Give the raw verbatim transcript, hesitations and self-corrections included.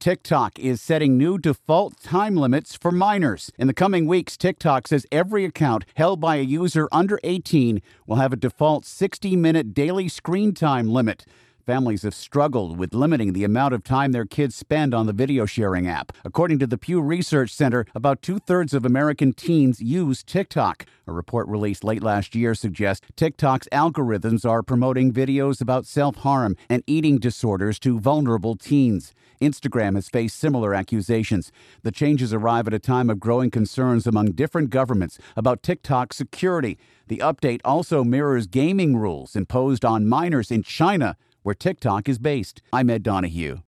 TikTok is setting new default time limits for minors. In the coming weeks, TikTok says every account held by a user under eighteen will have a default sixty-minute daily screen time limit. Families have struggled with limiting the amount of time their kids spend on the video sharing app. According to the Pew Research Center, about two-thirds of American teens use TikTok. A report released late last year suggests TikTok's algorithms are promoting videos about self-harm and eating disorders to vulnerable teens. Instagram has faced similar accusations. The changes arrive at a time of growing concerns among different governments about TikTok's security. The update also mirrors gaming rules imposed on minors in China, where TikTok is based. I'm Ed Donahue.